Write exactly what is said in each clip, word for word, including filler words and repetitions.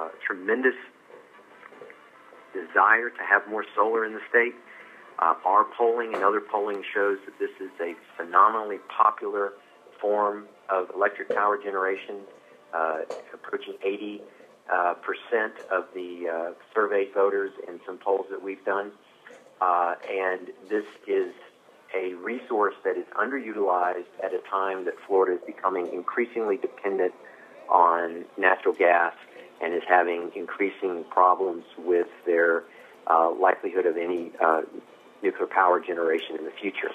uh, tremendous desire to have more solar in the state. Uh, our polling and other polling shows that this is a phenomenally popular form of electric power generation, uh, approaching eighty uh, percent of the uh, surveyed voters in some polls that we've done. Uh, and this is a resource that is underutilized at a time that Florida is becoming increasingly dependent on natural gas and is having increasing problems with their uh, likelihood of any uh, nuclear power generation in the future.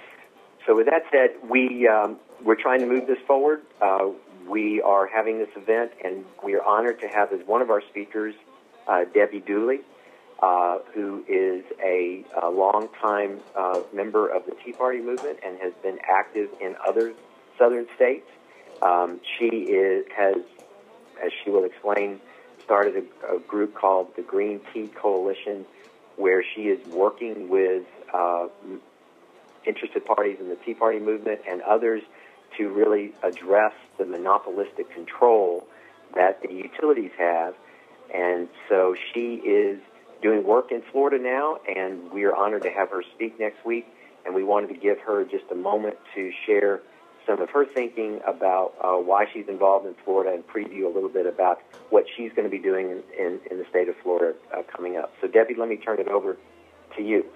So with that said, we, um, we're trying to move this forward. Uh, we are having this event, and we are honored to have as one of our speakers uh, Debbie Dooley, uh, who is a, a longtime uh, member of the Tea Party movement and has been active in other southern states. Um, she is, has, as she will explain, started a, a group called the Green Tea Coalition, where she is working with uh, interested parties in the Tea Party movement and others to really address the monopolistic control that the utilities have. And so she is doing work in Florida now, and we are honored to have her speak next week. And we wanted to give her just a moment to share some of her thinking about uh, why she's involved in Florida and preview a little bit about what she's going to be doing in, in, in the state of Florida uh, coming up. So, Debbie, let me turn it over to you.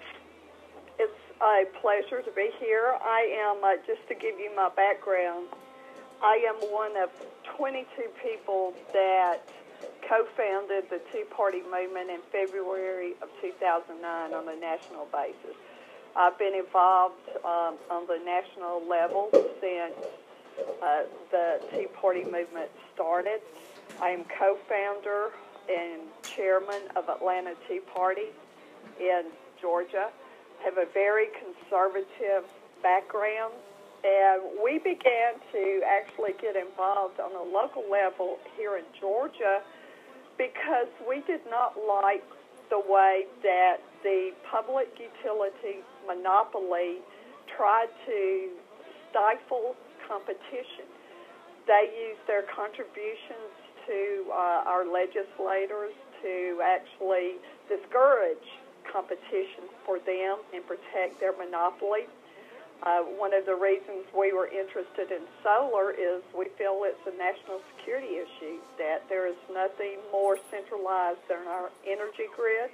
It's a pleasure to be here. I am, uh, just to give you my background, I am one of twenty-two people that co-founded the Tea Party movement in February of two thousand nine on a national basis. I've been involved um, on the national level since uh, the Tea Party movement started. I am co-founder and chairman of Atlanta Tea Party in Georgia. I have a very conservative background, and we began to actually get involved on a local level here in Georgia because we did not like the way that the public utility monopoly tried to stifle competition. They used their contributions to uh, our legislators to actually discourage competition for them and protect their monopoly. Uh, one of the reasons we were interested in solar is we feel it's a national security issue, that there is nothing more centralized than our energy grid,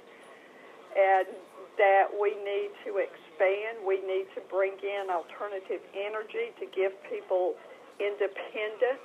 and that we need to expand. We need to bring in alternative energy to give people independence.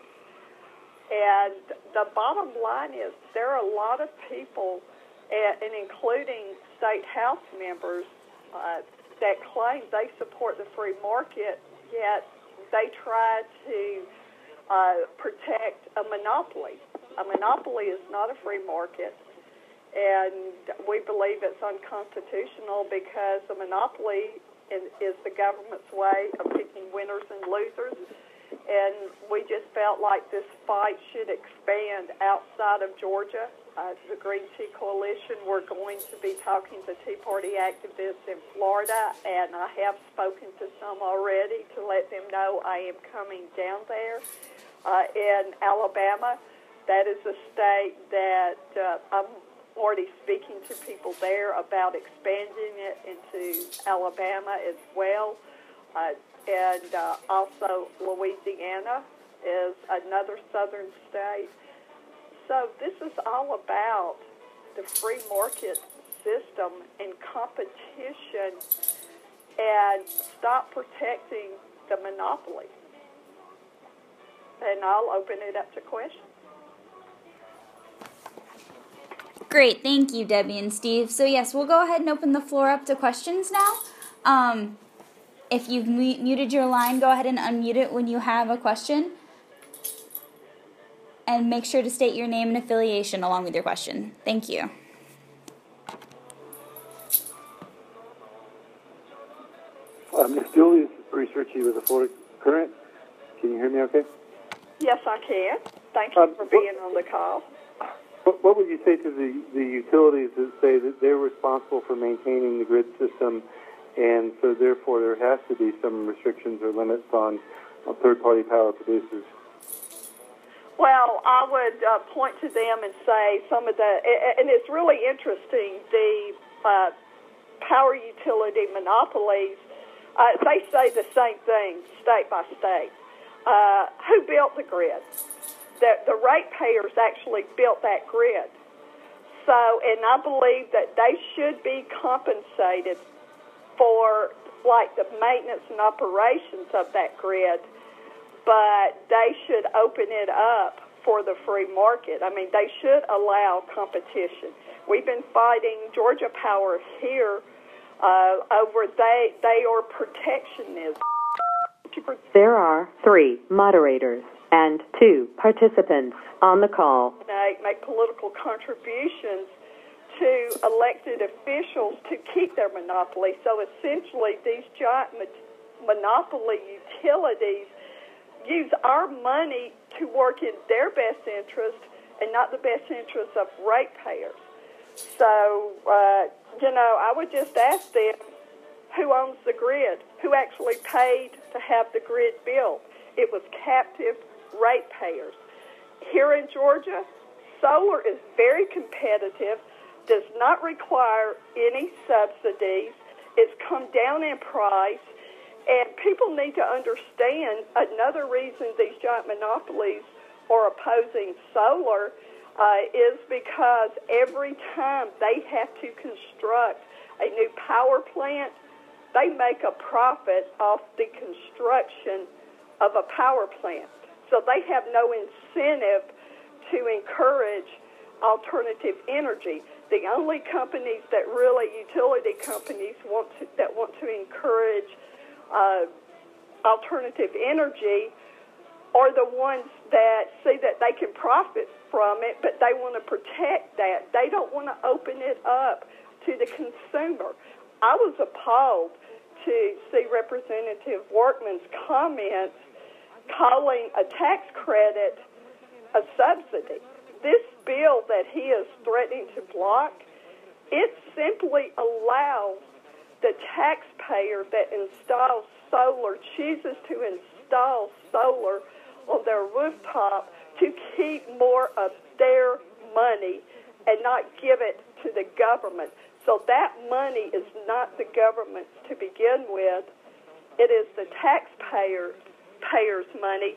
And the bottom line is there are a lot of people, and including state house members, uh, that claim they support the free market, yet they try to uh, protect a monopoly. A monopoly is not a free market, and we believe it's unconstitutional because a monopoly is, is the government's way of picking winners and losers, and we just felt like this fight should expand outside of Georgia. Uh, the Green Tea Coalition, we're going to be talking to Tea Party activists in Florida, and I have spoken to some already to let them know I am coming down there. Uh, in Alabama, that is a state that uh, I'm already speaking to people there about expanding it into Alabama as well. Uh, and uh, also Louisiana is another southern state. So this is all about the free market system and competition, and stop protecting the monopoly. And I'll open it up to questions. Great, thank you, Debbie and Steve. So yes, we'll go ahead and open the floor up to questions now. Um, if you've mu- muted your line, go ahead and unmute it when you have a question. And make sure to state your name and affiliation along with your question. Thank you. Uh, Miz Dooley, this is Bruce Ritchie with the Florida Current. Can you hear me okay? Yes, I can. Thank you um, for being what, on the call. What, what would you say to the, the utilities that say that they're responsible for maintaining the grid system, and so therefore there has to be some restrictions or limits on, on third-party power producers? Well, I would uh, point to them and say some of the, and it's really interesting, the uh, power utility monopolies, uh, they say the same thing state by state. Uh, who built the grid? The, the ratepayers actually built that grid. So, and I believe that they should be compensated for, like, the maintenance and operations of that grid, but they should open it up for the free market. I mean, they should allow competition. We've been fighting Georgia Power here uh, over they they are protectionism. There are three moderators and two participants on the call. Make, make political contributions to elected officials to keep their monopoly. So essentially, these giant monopoly utilities use our money to work in their best interest and not the best interest of ratepayers. So, uh, you know, I would just ask them, who owns the grid? Who actually paid to have the grid built? It was captive ratepayers. Here in Georgia, solar is very competitive, does not require any subsidies. It's come down in price. And people need to understand another reason these giant monopolies are opposing solar uh, is because every time they have to construct a new power plant, they make a profit off the construction of a power plant. So they have no incentive to encourage alternative energy. The only companies that really, utility companies, want to, that want to encourage Uh, alternative energy are the ones that see that they can profit from it, but they want to protect that. They don't want to open it up to the consumer. I was appalled to see Representative Workman's comments calling a tax credit a subsidy. This bill that he is threatening to block, it simply allows the taxpayer that installs solar, chooses to install solar on their rooftop to keep more of their money and not give it to the government. So that money is not the government's to begin with. It is the taxpayer payers' money.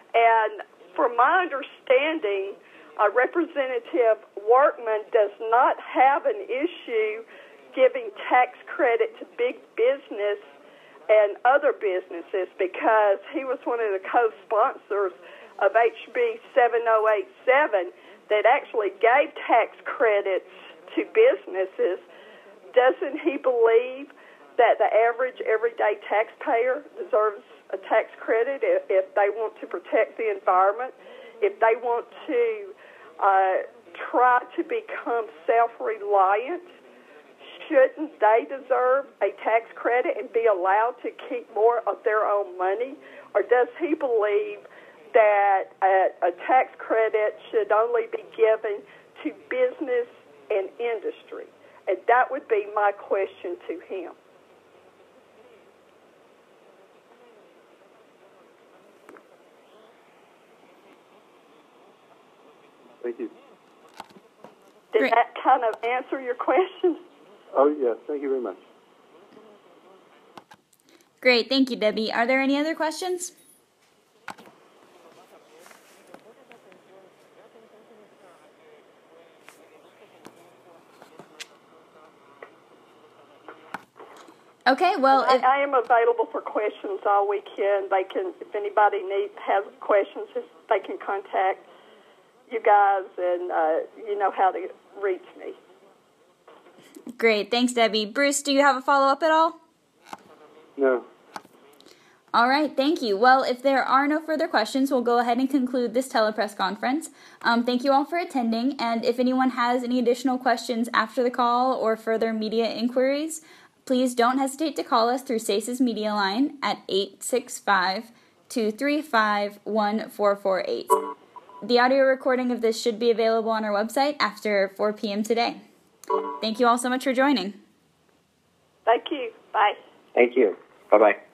And from my understanding, uh, Representative Workman does not have an issue giving tax credit to big business and other businesses because he was one of the co-sponsors of H B seven oh eight seven that actually gave tax credits to businesses. Doesn't he believe that the average everyday taxpayer deserves a tax credit if, if they want to protect the environment, if they want to uh, try to become self-reliant? Shouldn't they deserve a tax credit and be allowed to keep more of their own money? Or does he believe that a, a tax credit should only be given to business and industry? And that would be my question to him. Thank you. Did Great. that kind of answer your question? Oh, yes. Thank you very much. Great. Thank you, Debbie. Are there any other questions? Okay, well, I, if, I am available for questions all weekend. They can, if anybody need has questions, if they can contact you guys, and uh, you know how to reach me. great. Thanks, Debbie. Bruce, do you have a follow-up at all? No. All right, thank you. Well, if there are no further questions, we'll go ahead and conclude this telepress conference. Um, thank you all for attending, and if anyone has any additional questions after the call or further media inquiries, please don't hesitate to call us through S A C E's media line at eight six five, two three five, one four four eight. The audio recording of this should be available on our website after four p.m. today. Thank you all so much for joining. Thank you. Bye. Thank you. Bye-bye.